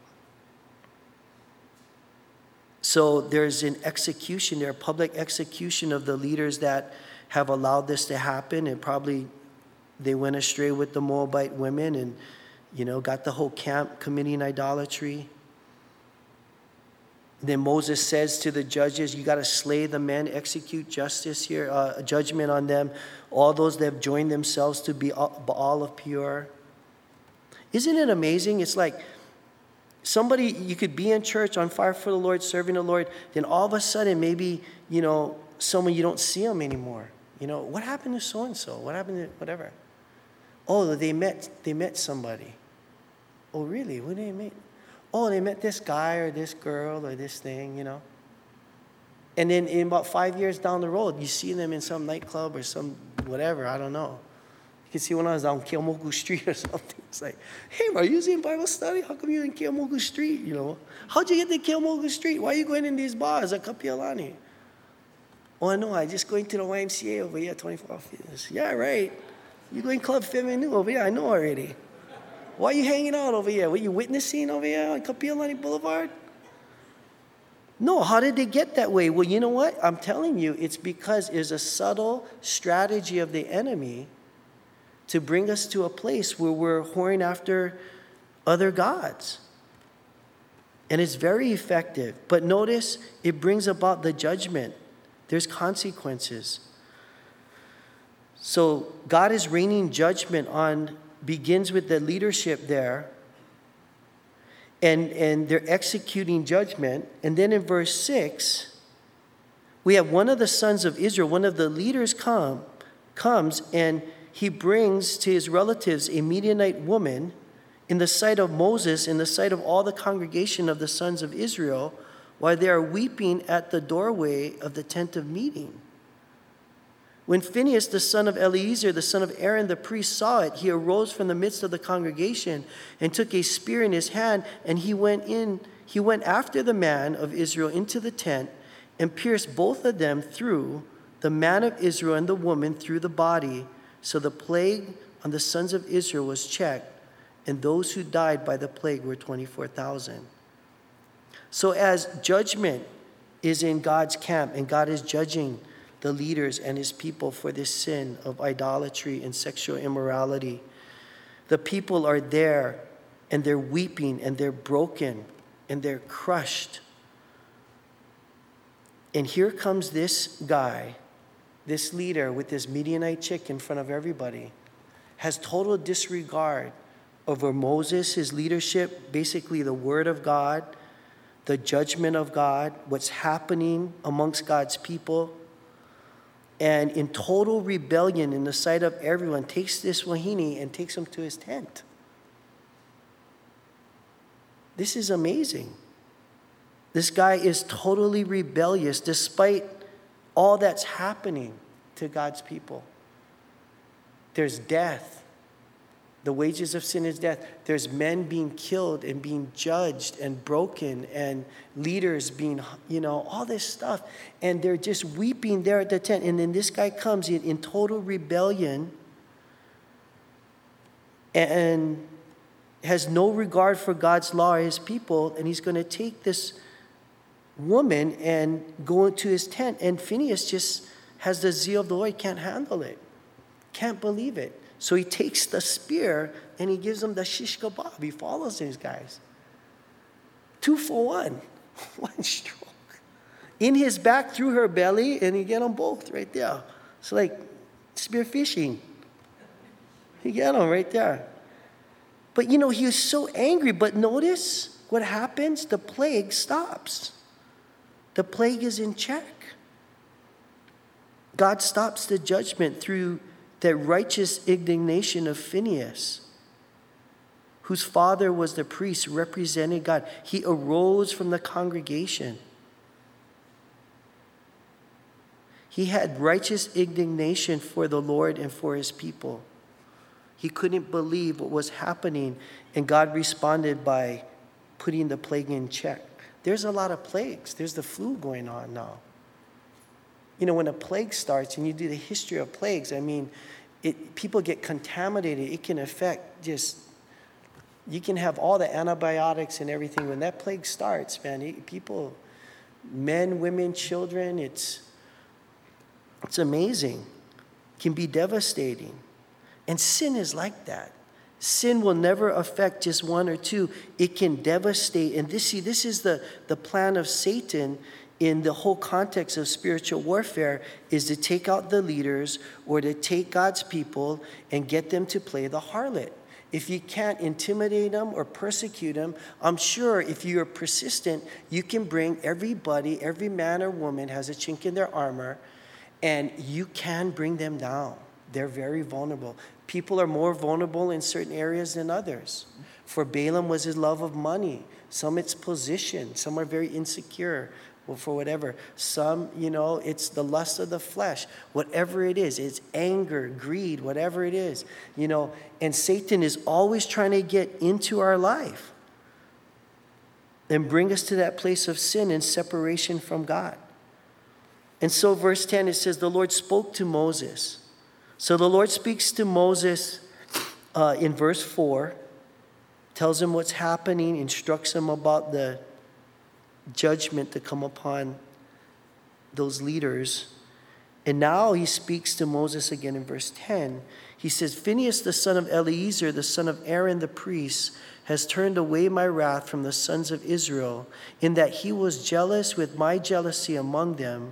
So there's an execution there, public execution of the leaders that have allowed this to happen. And probably they went astray with the Moabite women and, you know, got the whole camp committing idolatry. Then Moses says to the judges, you got to slay the men, execute justice here, uh, judgment on them, all those that have joined themselves to be Baal of Peor. Isn't it amazing? It's like somebody, you could be in church on fire for the Lord, serving the Lord, then all of a sudden maybe, you know, someone you don't see them anymore. You know, what happened to so-and-so? What happened to whatever? Oh, they met, they met somebody. Oh, really? Who did they meet? Oh, they met this guy or this girl or this thing, you know. And then in about five years down the road, you see them in some nightclub or some whatever, I don't know. You can see when I was down Keomoku Street or something. It's like, hey, are you in Bible study? How come you're in Keomoku Street, you know? How'd you get to Keomoku Street? Why are you going in these bars at Kapiolani? Oh, I know, I just going to the Y M C A over here, twenty-four hours. Yeah, right. You going Club Feminu over here, I know already. Why are you hanging out over here? Were you witnessing over here on Kapiolani Boulevard? No, how did they get that way? Well, you know what? I'm telling you, it's because there's a subtle strategy of the enemy to bring us to a place where we're whoring after other gods. And it's very effective. But notice, it brings about the judgment. There's consequences. So God is raining judgment on begins with the leadership there, and, and they're executing judgment. And then in verse six, we have one of the sons of Israel, one of the leaders come, comes, and he brings to his relatives a Midianite woman in the sight of Moses, in the sight of all the congregation of the sons of Israel, while they are weeping at the doorway of the tent of meeting. When Phinehas, the son of Eleazar, the son of Aaron, the priest, saw it, he arose from the midst of the congregation and took a spear in his hand, and he went in, he went after the man of Israel into the tent and pierced both of them through, the man of Israel and the woman through the body. So the plague on the sons of Israel was checked, and those who died by the plague were twenty-four thousand. So as judgment is in God's camp, and God is judging the leaders and his people for this sin of idolatry and sexual immorality, the people are there and they're weeping and they're broken and they're crushed. And here comes this guy, this leader with this Midianite chick in front of everybody, has total disregard over Moses, his leadership, basically the word of God, the judgment of God, what's happening amongst God's people. And in total rebellion in the sight of everyone, takes this wahine and takes him to his tent. This is amazing. This guy is totally rebellious despite all that's happening to God's people. There's death. The wages of sin is death. There's men being killed and being judged and broken, and leaders being, you know, all this stuff. And they're just weeping there at the tent. And then this guy comes in, in total rebellion and has no regard for God's law or his people, and he's going to take this woman and go into his tent. And Phinehas just has the zeal of the Lord, can't handle it, can't believe it. So he takes the spear and he gives them the shish kebab. He follows these guys. Two for one. One stroke. In his back, through her belly, and he get them both right there. It's like spear fishing. He get them right there. But you know, he was so angry. But notice what happens? The plague stops. The plague is in check. God stops the judgment through the righteous indignation of Phinehas, whose father was the priest, representing God. He arose from the congregation. He had righteous indignation for the Lord and for his people. He couldn't believe what was happening, and God responded by putting the plague in check. There's a lot of plagues. There's the flu going on now. You know, when a plague starts, and you do the history of plagues, I mean, it, people get contaminated. It can affect just, you can have all the antibiotics and everything. When that plague starts, man, it, people, men, women, children, it's, it's amazing. It can be devastating. And sin is like that. Sin will never affect just one or two. It can devastate. And this, see, this is the, the plan of Satan in the whole context of spiritual warfare, is to take out the leaders or to take God's people and get them to play the harlot. If you can't intimidate them or persecute them, I'm sure if you're persistent, you can bring everybody, every man or woman has a chink in their armor, and you can bring them down. They're very vulnerable. People are more vulnerable in certain areas than others. For Balaam was his love of money. Some it's position. Some are very insecure. Well, for whatever. Some, you know, it's the lust of the flesh. Whatever it is, it's anger, greed, whatever it is. You know, and Satan is always trying to get into our life and bring us to that place of sin and separation from God. And so verse ten, it says, the Lord spoke to Moses. So the Lord speaks to Moses uh, in verse four, tells him what's happening, instructs him about the judgment to come upon those leaders. And now he speaks to Moses again in verse ten. He says, Phinehas, the son of Eleazar, the son of Aaron the priest, has turned away my wrath from the sons of Israel, in that he was jealous with my jealousy among them,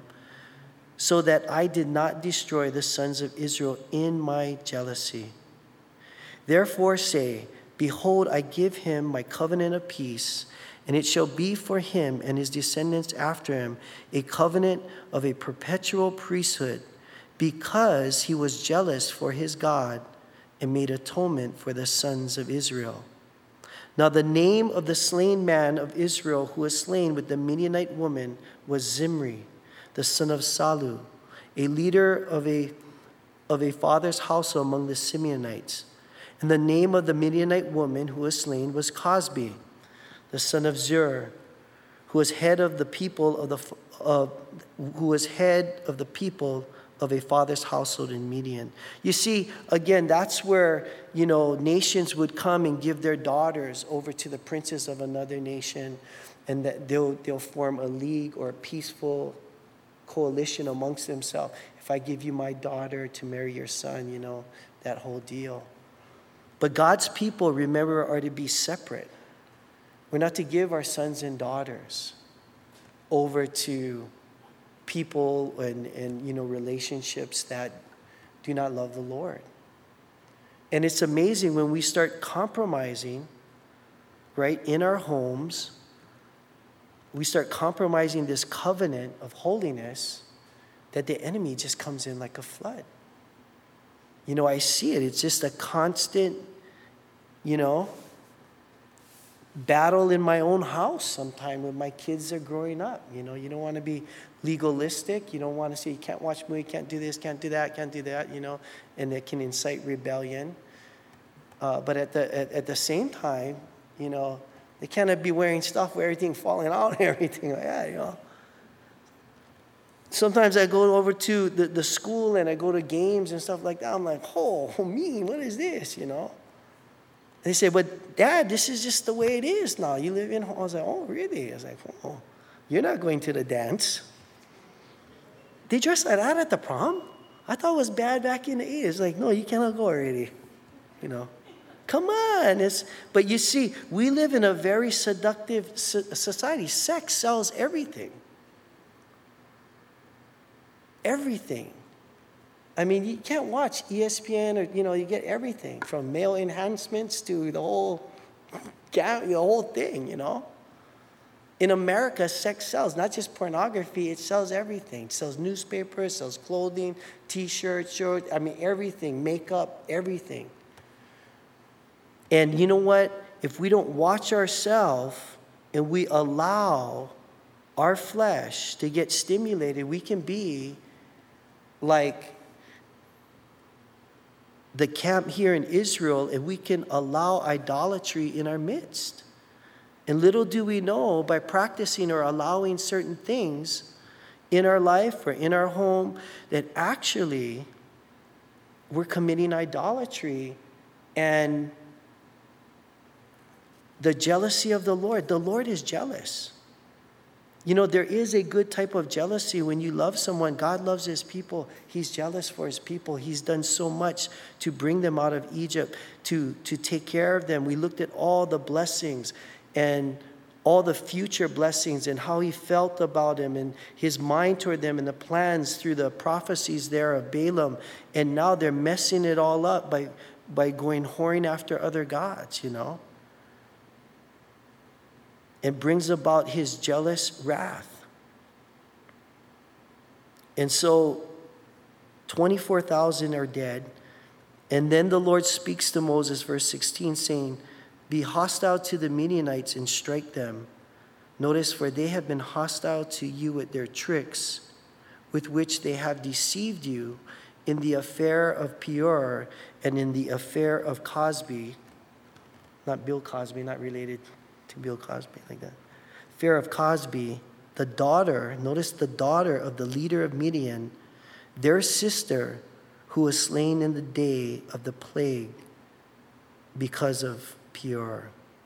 so that I did not destroy the sons of Israel in my jealousy. Therefore say, behold, I give him my covenant of peace, and it shall be for him and his descendants after him a covenant of a perpetual priesthood, because he was jealous for his God and made atonement for the sons of Israel. Now the name of the slain man of Israel who was slain with the Midianite woman was Zimri, the son of Salu, a leader of a, of a father's household among the Simeonites. And the name of the Midianite woman who was slain was Cosbi, the son of Zur, who was head of the people of the uh, who was head of the people of a father's household in Midian. You see, again, that's where, you know, nations would come and give their daughters over to the princes of another nation, and that they'll they'll form a league or a peaceful coalition amongst themselves. If I give you my daughter to marry your son, you know, that whole deal. But God's people, remember, are to be separate. We're not to give our sons and daughters over to people and, and, you know, relationships that do not love the Lord. And it's amazing when we start compromising, right, in our homes, we start compromising this covenant of holiness, that the enemy just comes in like a flood. You know, I see it. It's just a constant, you know, battle in my own house sometime when my kids are growing up. You know, you don't want to be legalistic. You don't want to say you can't watch movie, can't do this, can't do that, can't do that, you know, and it can incite rebellion. Uh, but at the at, at the same time, you know, they cannot be wearing stuff with everything falling out and everything like that, you know. Sometimes I go over to the, the school and I go to games and stuff like that. I'm like, oh, me, what is this, you know? They say, but Dad, this is just the way it is now. You live in home. I was like, oh, really? I was like, oh, you're not going to the dance. They dress like that at the prom? I thought it was bad back in the eighties. Like, no, you cannot go already. You know, come on. It's, but you see, we live in a very seductive society. Sex sells everything. Everything. I mean, you can't watch E S P N or, you know, you get everything from male enhancements to the whole, the whole thing, you know. In America, sex sells, not just pornography, it sells everything. It sells newspapers, sells clothing, T-shirts, shorts, I mean, everything, makeup, everything. And you know what? If we don't watch ourselves and we allow our flesh to get stimulated, we can be like the camp here in Israel, and we can allow idolatry in our midst. And little do we know, by practicing or allowing certain things in our life or in our home, that actually we're committing idolatry. And the jealousy of the Lord, the Lord is jealous. You know, there is a good type of jealousy when you love someone. God loves his people. He's jealous for his people. He's done so much to bring them out of Egypt, to, to take care of them. We looked at all the blessings and all the future blessings and how he felt about them and his mind toward them and the plans through the prophecies there of Balaam. And now they're messing it all up by, by going whoring after other gods, you know. It brings about his jealous wrath. And so twenty-four thousand are dead. And then the Lord speaks to Moses, verse sixteen, saying, be hostile to the Midianites and strike them. Notice, for they have been hostile to you with their tricks, with which they have deceived you in the affair of Peor and in the affair of Cosby. Not Bill Cosby, not related to Bill Cosby like that. Affair of Cosby, the daughter, notice the daughter of the leader of Midian, their sister, who was slain in the day of the plague because of Peor.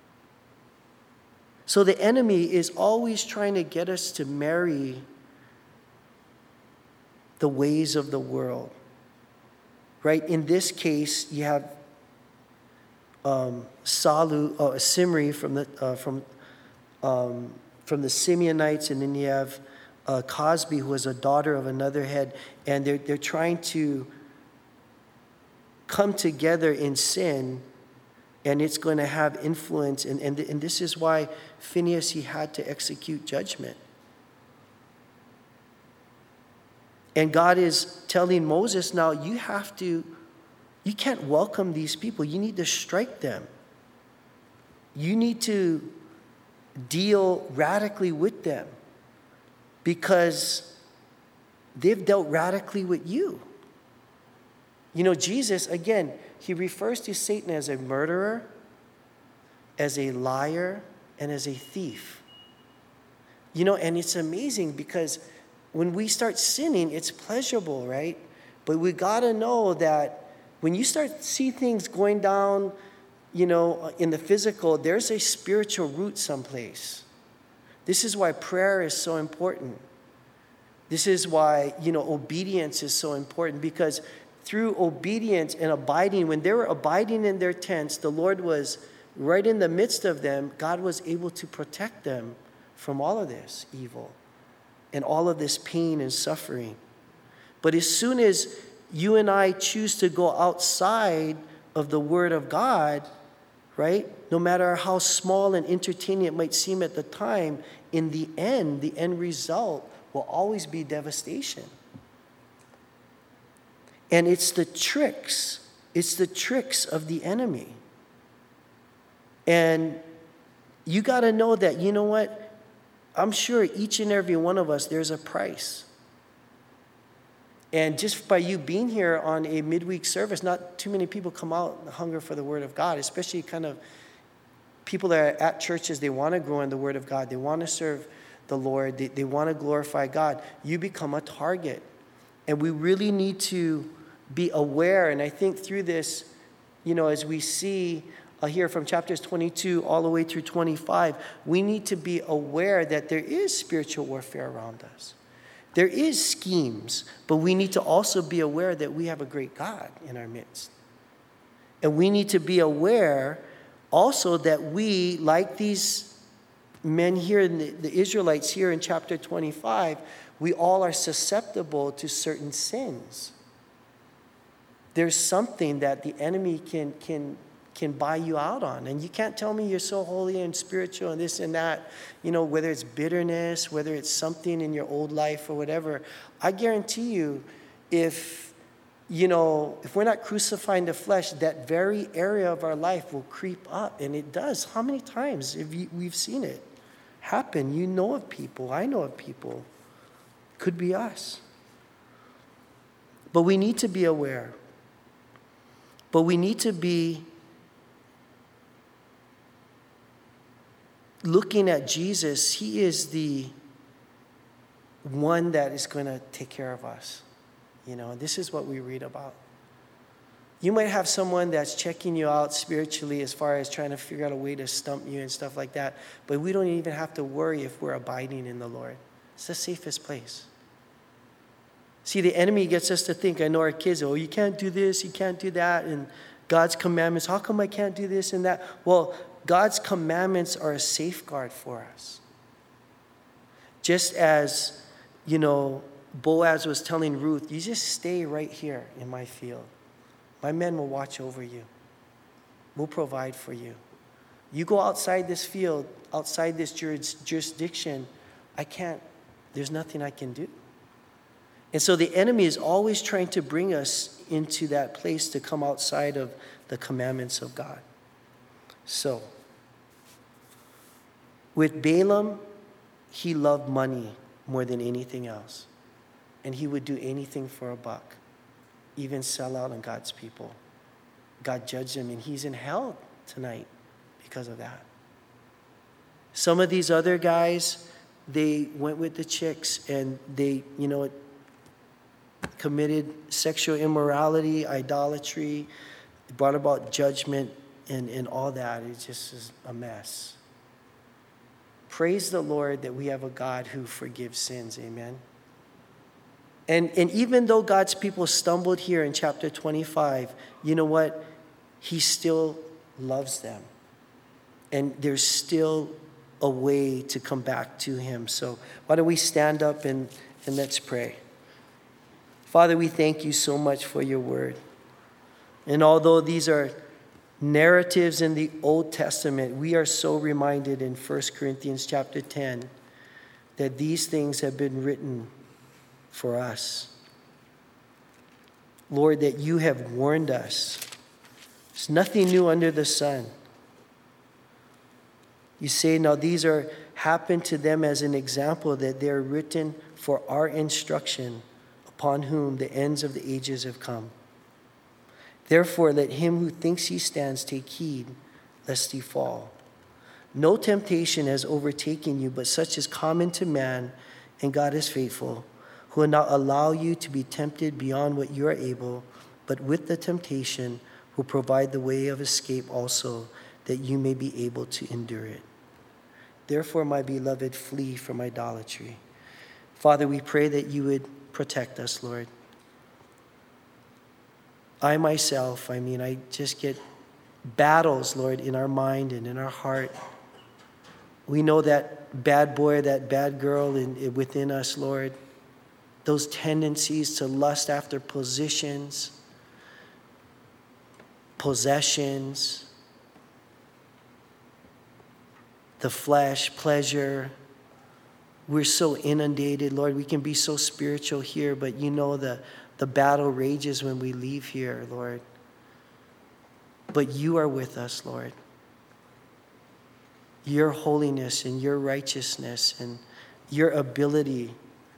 So the enemy is always trying to get us to marry the ways of the world, right? In this case, you have um, Salu, uh, Simri from the uh, from um, from the Simeonites, and then you have uh, Cosby, who was a daughter of another head, and they're they're trying to come together in sin. And it's going to have influence. And, and, and this is why Phinehas, he had to execute judgment. And God is telling Moses, now you have to, you can't welcome these people. You need to strike them. You need to deal radically with them because they've dealt radically with you. You know, Jesus, again, he refers to Satan as a murderer, as a liar, and as a thief. You know, and it's amazing because when we start sinning, it's pleasurable, right? But we got to know that when you start see things going down, you know, in the physical, there's a spiritual root someplace. This is why prayer is so important. This is why, you know, obedience is so important, because through obedience and abiding, when they were abiding in their tents, the Lord was right in the midst of them. God was able to protect them from all of this evil and all of this pain and suffering. But as soon as you and I choose to go outside of the Word of God, right, no matter how small and entertaining it might seem at the time, in the end, the end result will always be devastation. And it's the tricks, it's the tricks of the enemy. And you got to know that, you know what? I'm sure each and every one of us, there's a price. And just by you being here on a midweek service, not too many people come out and hunger for the Word of God, especially kind of people that are at churches, they want to grow in the Word of God. They want to serve the Lord. They, they want to glorify God. You become a target. And we really need to be aware. And I think through this, you know, as we see uh, here from chapters twenty-two all the way through twenty-five, we need to be aware that there is spiritual warfare around us. There is schemes, but we need to also be aware that we have a great God in our midst. And we need to be aware also that we, like these men here, in the, the Israelites here in chapter twenty-five, we all are susceptible to certain sins. There's something that the enemy can can can buy you out on. And you can't tell me you're so holy and spiritual and this and that, you know, whether it's bitterness, whether it's something in your old life or whatever. I guarantee you, if, you know, if we're not crucifying the flesh, that very area of our life will creep up. And it does. How many times have you, we've seen it happen? You know of people. I know of people. Could be us. But we need to be aware. But we need to be looking at Jesus. He is the one that is going to take care of us. You know, this is what we read about. You might have someone that's checking you out spiritually as far as trying to figure out a way to stump you and stuff like that. But we don't even have to worry if we're abiding in the Lord. It's the safest place. See, the enemy gets us to think, I know our kids, oh, you can't do this, you can't do that, and God's commandments, how come I can't do this and that? Well, God's commandments are a safeguard for us. Just as, you know, Boaz was telling Ruth, you just stay right here in my field. My men will watch over you. We'll provide for you. You go outside this field, outside this juris, jurisdiction, I can't, there's nothing I can do. And so the enemy is always trying to bring us into that place to come outside of the commandments of God. So, with Balaam, he loved money more than anything else. And he would do anything for a buck, even sell out on God's people. God judged him, and he's in hell tonight because of that. Some of these other guys, they went with the chicks, and they, you know, committed sexual immorality, idolatry, brought about judgment, and, and all that. It just is a mess. Praise the Lord that we have a God who forgives sins. Amen. And, and even though God's people stumbled here in chapter twenty-five, you know what? He still loves them. And there's still a way to come back to him. So why don't we stand up and, and let's pray. Father, we thank you so much for your word. And although these are narratives in the Old Testament, we are so reminded in First Corinthians chapter ten that these things have been written for us. Lord, that you have warned us. There's nothing new under the sun. You say, now these are happened to them as an example, that they are written for our instruction, upon whom the ends of the ages have come. Therefore, let him who thinks he stands take heed, lest he fall. No temptation has overtaken you, but such is common to man, and God is faithful, who will not allow you to be tempted beyond what you are able, but with the temptation will provide the way of escape also, that you may be able to endure it. Therefore, my beloved, flee from idolatry. Father, we pray that you would protect us, Lord. I myself, I mean, I just get battles, Lord, in our mind and in our heart. We know that bad boy, that bad girl in, within us, Lord. Those tendencies to lust after positions, possessions, the flesh, pleasure. We're so inundated, Lord. We can be so spiritual here, but you know the The battle rages when we leave here, Lord. But you are with us, Lord. Your holiness and your righteousness and your ability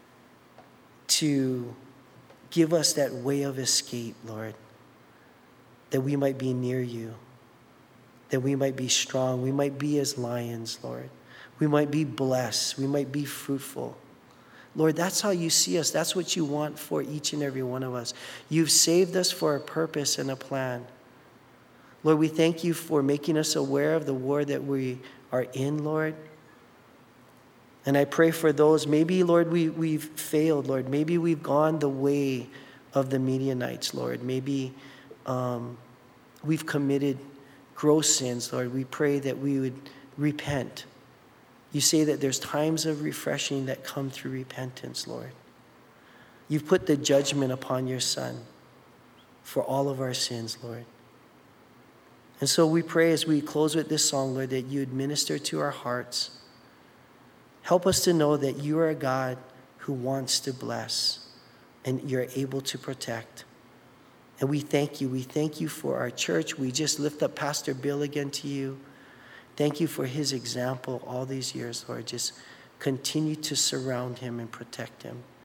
to give us that way of escape, Lord, that we might be near you, that we might be strong, we might be as lions, Lord. We might be blessed, we might be fruitful. Lord, that's how you see us. That's what you want for each and every one of us. You've saved us for a purpose and a plan. Lord, we thank you for making us aware of the war that we are in, Lord. And I pray for those, maybe, Lord, we, we've failed, Lord. Maybe we've gone the way of the Midianites, Lord. Maybe um, we've committed gross sins, Lord. We pray that we would repent. You say that there's times of refreshing that come through repentance, Lord. You've put the judgment upon your Son for all of our sins, Lord. And so we pray as we close with this song, Lord, that you would minister to our hearts. Help us to know that you are a God who wants to bless and you're able to protect. And we thank you. We thank you for our church. We just lift up Pastor Bill again to you. Thank you for his example all these years, Lord. Just continue to surround him and protect him.